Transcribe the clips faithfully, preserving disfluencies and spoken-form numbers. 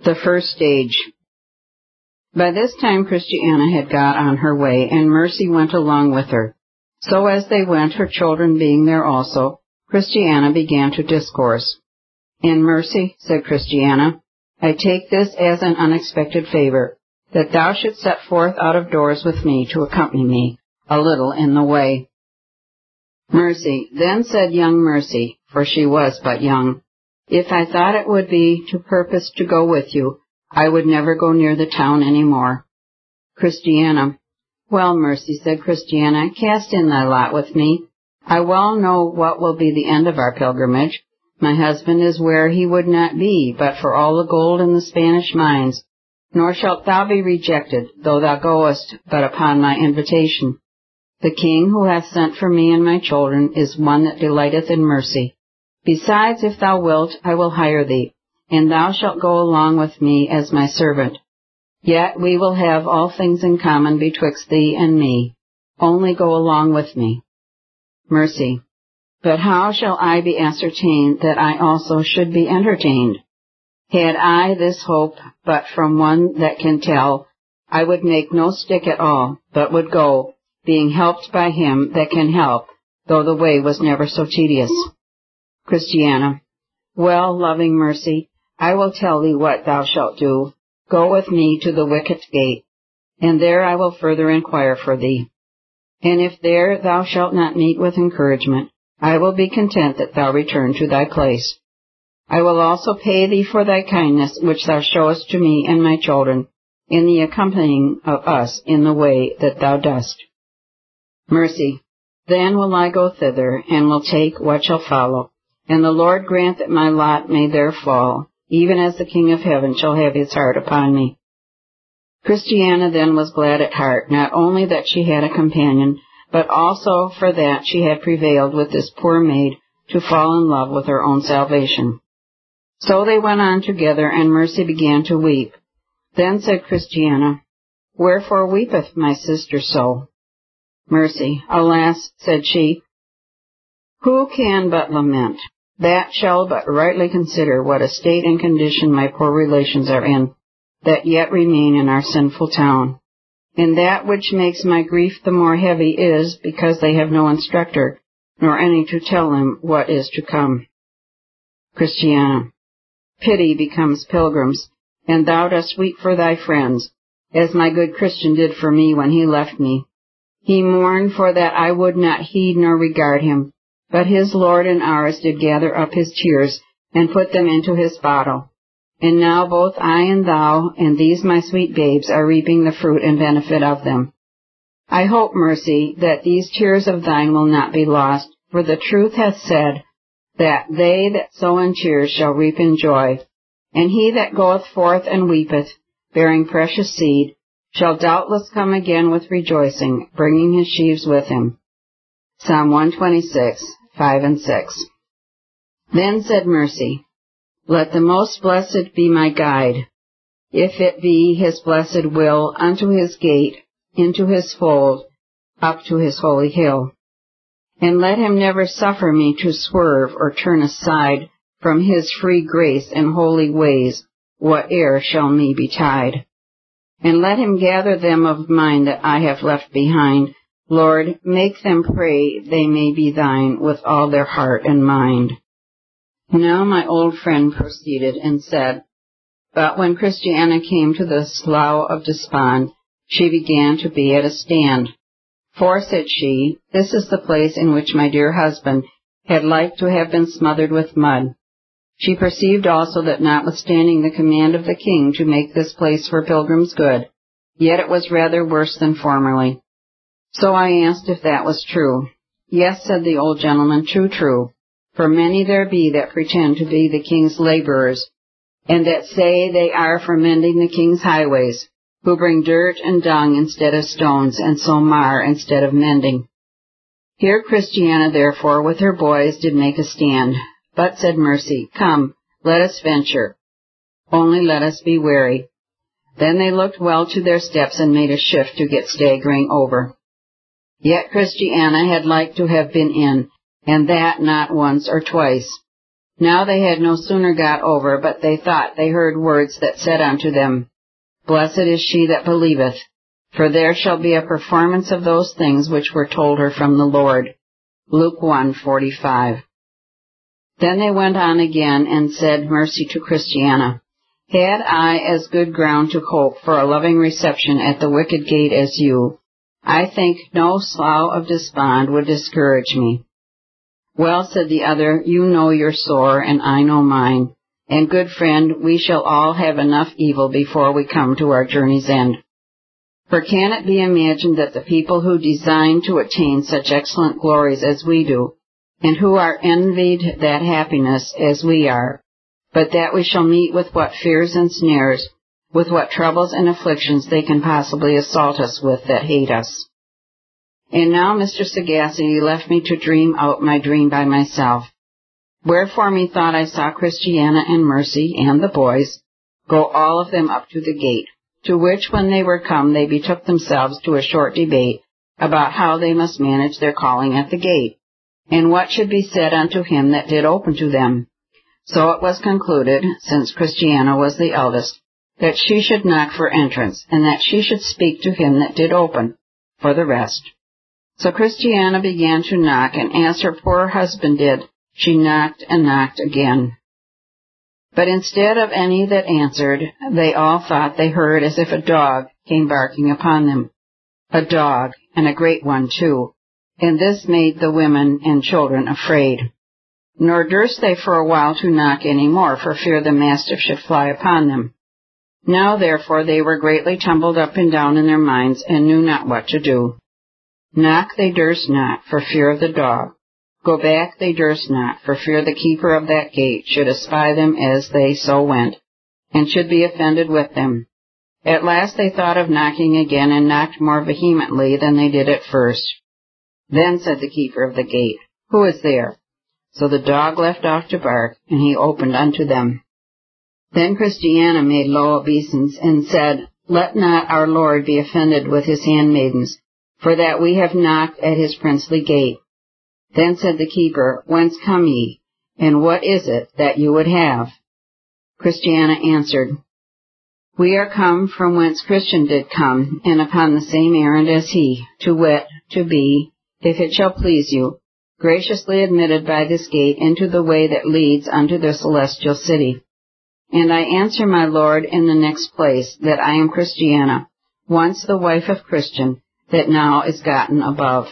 The first stage. By this time Christiana had got on her way, and Mercy went along with her. So as they went, her children being there also, Christiana began to discourse. "And Mercy," said Christiana, "I take this as an unexpected favor, that thou shouldst set forth out of doors with me to accompany me a little in the way." Mercy, then said young Mercy, for she was but young, "If I thought it would be to purpose to go with you, I would never go near the town any more." Christiana, "Well, Mercy," said Christiana, "cast in thy lot with me. I well know what will be the end of our pilgrimage. My husband is where he would not be, but for all the gold in the Spanish mines. Nor shalt thou be rejected, though thou goest but upon my invitation. The king who hath sent for me and my children is one that delighteth in mercy. Besides, if thou wilt, I will hire thee, and thou shalt go along with me as my servant. Yet we will have all things in common betwixt thee and me. Only go along with me." Mercy, "But how shall I be ascertained that I also should be entertained? Had I this hope but from one that can tell, I would make no stick at all, but would go, being helped by him that can help, though the way was never so tedious." Christiana, "Well, loving Mercy, I will tell thee what thou shalt do. Go with me to the wicket gate, and there I will further inquire for thee. And if there thou shalt not meet with encouragement, I will be content that thou return to thy place. I will also pay thee for thy kindness which thou showest to me and my children, in the accompanying of us in the way that thou dost." Mercy, "Then will I go thither, and will take what shall follow, and the Lord grant that my lot may there fall, even as the King of heaven shall have his heart upon me." Christiana then was glad at heart, not only that she had a companion, but also for that she had prevailed with this poor maid to fall in love with her own salvation. So they went on together, and Mercy began to weep. Then said Christiana, "Wherefore weepeth my sister so?" Mercy, "Alas," said she, "who can but lament? That shall but rightly consider what a state and condition my poor relations are in, that yet remain in our sinful town. And that which makes my grief the more heavy is, because they have no instructor, nor any to tell them what is to come." Christiana, "Pity becomes pilgrims, and thou dost weep for thy friends, as my good Christian did for me when he left me. He mourned for that I would not heed nor regard him, but his Lord and ours did gather up his tears, and put them into his bottle. And now both I and thou, and these my sweet babes, are reaping the fruit and benefit of them. I hope, Mercy, that these tears of thine will not be lost, for the truth hath said, that they that sow in tears shall reap in joy. And he that goeth forth and weepeth, bearing precious seed, shall doubtless come again with rejoicing, bringing his sheaves with him." Psalm one twenty-six, five and six. Then said Mercy, "Let the most blessed be my guide, if it be his blessed will, unto his gate, into his fold, up to his holy hill. And let him never suffer me to swerve or turn aside from his free grace and holy ways, whate'er shall me betide. And let him gather them of mine that I have left behind. Lord, make them pray they may be thine with all their heart and mind." Now my old friend proceeded and said, "But when Christiana came to the Slough of Despond, she began to be at a stand. For, said she, this is the place in which my dear husband had like to have been smothered with mud. She perceived also that notwithstanding the command of the king to make this place for pilgrims good, yet it was rather worse than formerly. So I asked if that was true. Yes, said the old gentleman, true, true. For many there be that pretend to be the king's laborers, and that say they are for mending the king's highways, who bring dirt and dung instead of stones, and so mar instead of mending. Here Christiana therefore with her boys did make a stand. But, said Mercy, come, let us venture. Only let us be wary. Then they looked well to their steps and made a shift to get staggering over. Yet Christiana had like to have been in, and that not once or twice. Now they had no sooner got over, but they thought they heard words that said unto them, Blessed is she that believeth, for there shall be a performance of those things which were told her from the Lord. Luke one forty-five. Then they went on again and said mercy to Christiana. Had I as good ground to hope for a loving reception at the wicket gate as you, I think no slough of despond would discourage me. Well, said the other, you know your sore, and I know mine. And, good friend, we shall all have enough evil before we come to our journey's end. For can it be imagined that the people who design to attain such excellent glories as we do, and who are envied that happiness as we are, but that we shall meet with what fears and snares, with what troubles and afflictions they can possibly assault us with that hate us? And now Mister Sagacity left me to dream out my dream by myself. Wherefore methought I saw Christiana and Mercy and the boys go all of them up to the gate, to which when they were come they betook themselves to a short debate about how they must manage their calling at the gate, and what should be said unto him that did open to them. So it was concluded, since Christiana was the eldest, that she should knock for entrance, and that she should speak to him that did open, for the rest. So Christiana began to knock, and as her poor husband did, she knocked and knocked again. But instead of any that answered, they all thought they heard as if a dog came barking upon them. A dog, and a great one too, and this made the women and children afraid. Nor durst they for a while to knock any more, for fear the mastiff should fly upon them. Now therefore they were greatly tumbled up and down in their minds, and knew not what to do. Knock they durst not, for fear of the dog. Go back they durst not, for fear the keeper of that gate should espy them as they so went, and should be offended with them. At last they thought of knocking again, and knocked more vehemently than they did at first. Then said the keeper of the gate, Who is there? So the dog left off to bark, and he opened unto them. Then Christiana made low obeisance, and said, Let not our Lord be offended with his handmaidens, for that we have knocked at his princely gate. Then said the keeper, Whence come ye, and what is it that you would have? Christiana answered, We are come from whence Christian did come, and upon the same errand as he, to wit, to be, if it shall please you, graciously admitted by this gate into the way that leads unto the celestial city. And I answer my Lord in the next place, that I am Christiana, once the wife of Christian, that now is gotten above.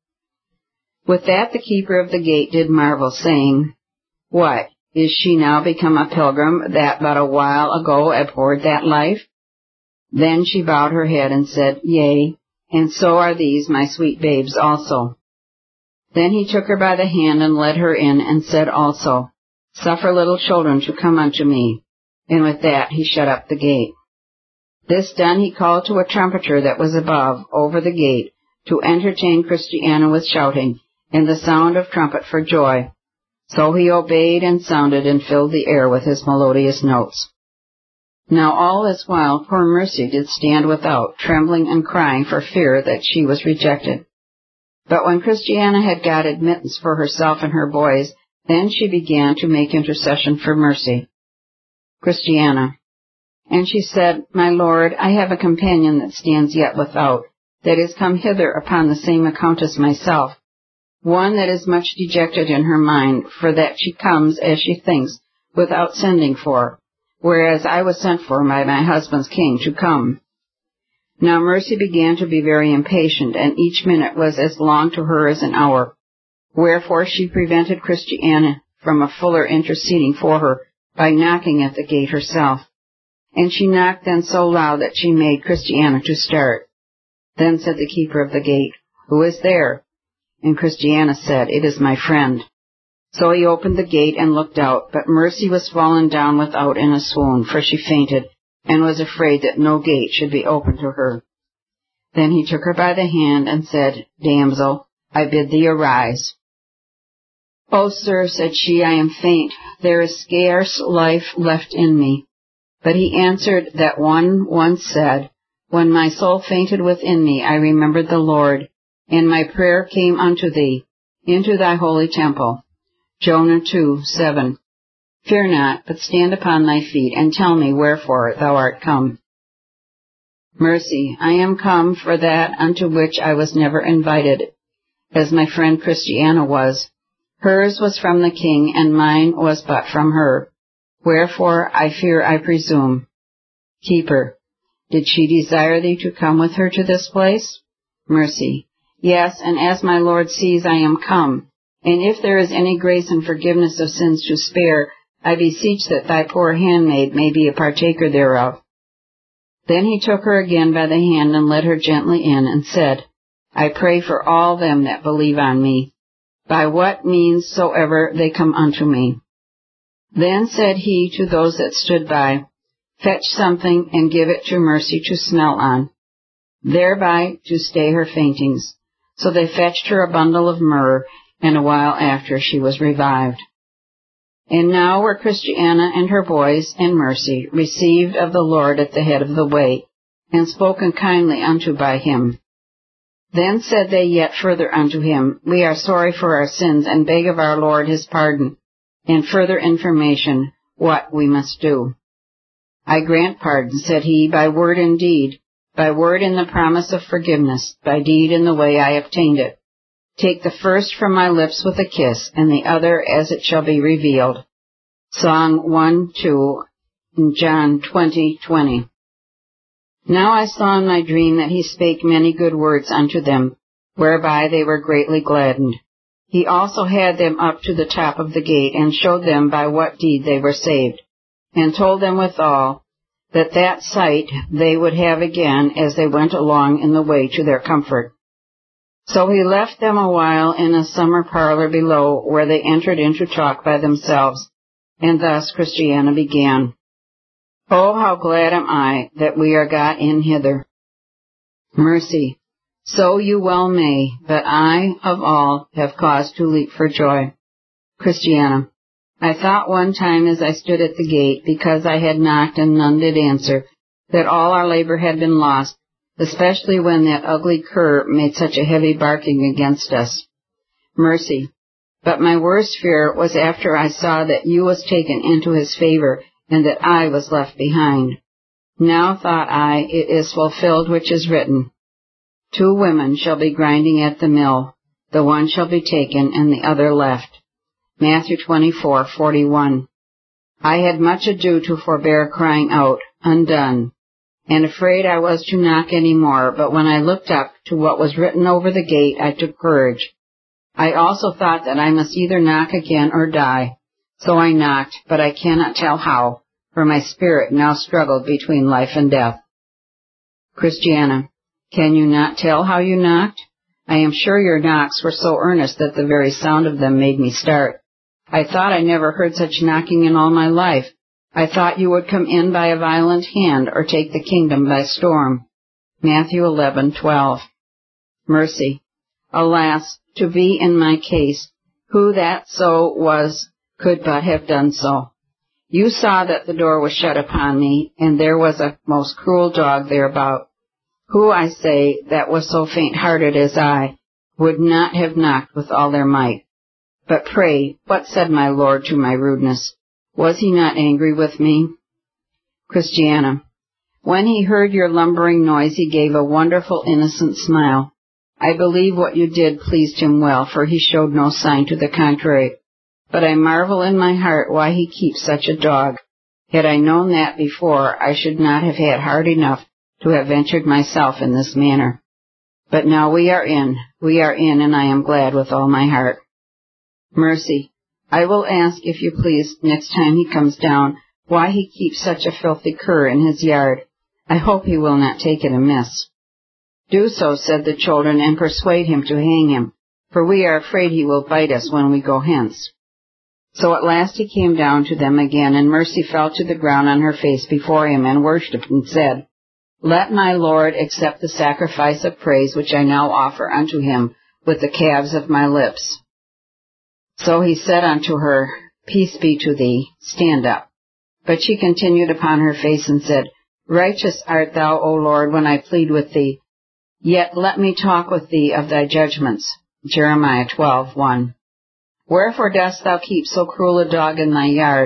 With that the keeper of the gate did marvel, saying, What, is she now become a pilgrim that but a while ago abhorred that life? Then she bowed her head and said, Yea, and so are these my sweet babes also. Then he took her by the hand and led her in, and said also, Suffer little children to come unto me. And with that he shut up the gate. This done he called to a trumpeter that was above, over the gate, to entertain Christiana with shouting, and the sound of trumpet for joy. So he obeyed and sounded and filled the air with his melodious notes. Now all this while poor Mercy did stand without, trembling and crying for fear that she was rejected. But when Christiana had got admittance for herself and her boys, then she began to make intercession for Mercy. Christiana. And she said, My Lord, I have a companion that stands yet without, that is come hither upon the same account as myself, one that is much dejected in her mind, for that she comes, as she thinks, without sending for, whereas I was sent for by my husband's king to come. Now Mercy began to be very impatient, and each minute was as long to her as an hour, wherefore she prevented Christiana from a fuller interceding for her by knocking at the gate herself. And she knocked then so loud that she made Christiana to start. Then said the keeper of the gate, Who is there? And Christiana said, It is my friend. So he opened the gate and looked out, but Mercy was fallen down without in a swoon, for she fainted, and was afraid that no gate should be opened to her. Then he took her by the hand and said, Damsel, I bid thee arise. O sir, said she, I am faint. There is scarce life left in me. But he answered that one once said, When my soul fainted within me, I remembered the Lord, and my prayer came unto thee, into thy holy temple. Jonah two, seven. Fear not, but stand upon thy feet, and tell me wherefore thou art come. Mercy, I am come for that unto which I was never invited, as my friend Christiana was. Hers was from the king, and mine was but from her. Wherefore I fear I presume. Keeper, did she desire thee to come with her to this place? Mercy, yes, and as my Lord sees, I am come. And if there is any grace and forgiveness of sins to spare, I beseech that thy poor handmaid may be a partaker thereof. Then he took her again by the hand and led her gently in, and said, I pray for all them that believe on me, by what means soever they come unto me. Then said he to those that stood by, Fetch something, and give it to Mercy to smell on, thereby to stay her faintings. So they fetched her a bundle of myrrh, and a while after she was revived. And now were Christiana and her boys and Mercy received of the Lord at the head of the way, and spoken kindly unto by him. Then said they yet further unto him, We are sorry for our sins, and beg of our Lord his pardon, and further information what we must do. I grant pardon, said he, by word and deed, by word in the promise of forgiveness, by deed in the way I obtained it. Take the first from my lips with a kiss, and the other as it shall be revealed. Song one two, John twenty twenty. Now I saw in my dream that he spake many good words unto them, whereby they were greatly gladdened. He also had them up to the top of the gate, and showed them by what deed they were saved, and told them withal that that sight they would have again as they went along in the way to their comfort. So he left them a while in a summer parlor below, where they entered into talk by themselves, and thus Christiana began. Oh, how glad am I that we are got in hither. Mercy, so you well may, but I, of all, have cause to leap for joy. Christiana, I thought one time as I stood at the gate, because I had knocked and none did answer, that all our labor had been lost, especially when that ugly cur made such a heavy barking against us. Mercy, but my worst fear was after I saw that you was taken into his favor, and that I was left behind. Now, thought I, it is fulfilled which is written, Two women shall be grinding at the mill, the one shall be taken, and the other left. Matthew twenty-four forty-one. I had much ado to forbear crying out, Undone, and afraid I was to knock any more, but when I looked up to what was written over the gate, I took courage. I also thought that I must either knock again or die. So I knocked, but I cannot tell how, for my spirit now struggled between life and death. Christiana, can you not tell how you knocked? I am sure your knocks were so earnest that the very sound of them made me start. I thought I never heard such knocking in all my life. I thought you would come in by a violent hand, or take the kingdom by storm. Matthew eleven twelve. Mercy, alas, to be in my case, who that so was could but have done so. You saw that the door was shut upon me, and there was a most cruel dog thereabout. Who, I say, that was so faint-hearted as I, would not have knocked with all their might. But pray, what said my Lord to my rudeness? Was he not angry with me? Christiana, when he heard your lumbering noise, he gave a wonderful innocent smile. I believe what you did pleased him well, for he showed no sign to the contrary. But I marvel in my heart why he keeps such a dog. Had I known that before, I should not have had heart enough to have ventured myself in this manner. But now we are in, we are in, and I am glad with all my heart. Mercy, I will ask, if you please, next time he comes down, why he keeps such a filthy cur in his yard. I hope he will not take it amiss. Do so, said the children, and persuade him to hang him, for we are afraid he will bite us when we go hence. So at last he came down to them again, and Mercy fell to the ground on her face before him, and worshipped, and said, Let my Lord accept the sacrifice of praise which I now offer unto him with the calves of my lips. So he said unto her, Peace be to thee, stand up. But she continued upon her face, and said, Righteous art thou, O Lord, when I plead with thee. Yet let me talk with thee of thy judgments. Jeremiah twelve one. Wherefore dost thou keep so cruel a dog in thy yard?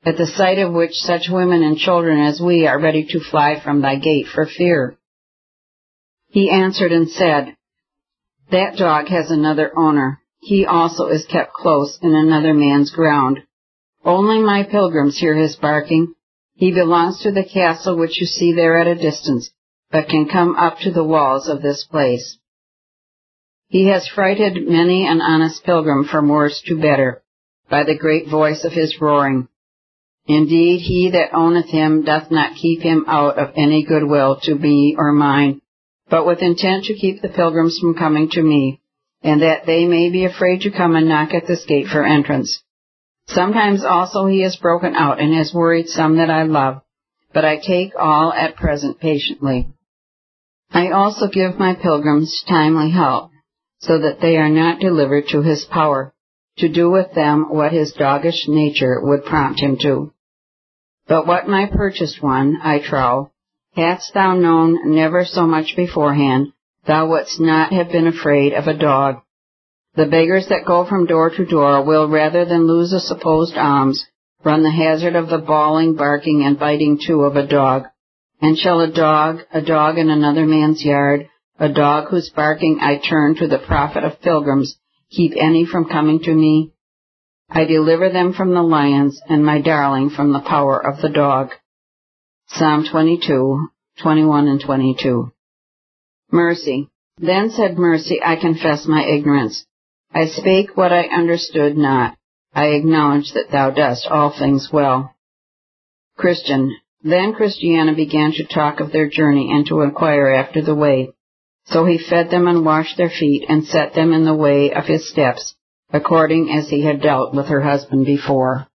at the sight of which such women and children as we are ready to fly from thy gate for fear. He answered and said, That dog has another owner. He also is kept close in another man's ground. Only my pilgrims hear his barking. He belongs to the castle which you see there at a distance, but can come up to the walls of this place. He has frighted many an honest pilgrim from worse to better, by the great voice of his roaring. Indeed, he that owneth him doth not keep him out of any good will to me or mine, but with intent to keep the pilgrims from coming to me, and that they may be afraid to come and knock at this gate for entrance. Sometimes also he has broken out and has worried some that I love, but I take all at present patiently. I also give my pilgrims timely help, so that they are not delivered to his power, to do with them what his doggish nature would prompt him to. But what my purchased one, I trow, hadst thou known never so much beforehand, thou wouldst not have been afraid of a dog. The beggars that go from door to door will, rather than lose a supposed alms, run the hazard of the bawling, barking, and biting too of a dog. And shall a dog, a dog in another man's yard, a dog whose barking I turn to the profit of pilgrims, keep any from coming to me? I deliver them from the lions, and my darling from the power of the dog. Psalm twenty-two, twenty-one and twenty-two. Mercy. Then said Mercy, I confess my ignorance. I spake what I understood not. I acknowledge that thou dost all things well. Christian. Then Christiana began to talk of their journey and to inquire after the way. So he fed them and washed their feet and set them in the way of his steps, according as he had dealt with her husband before.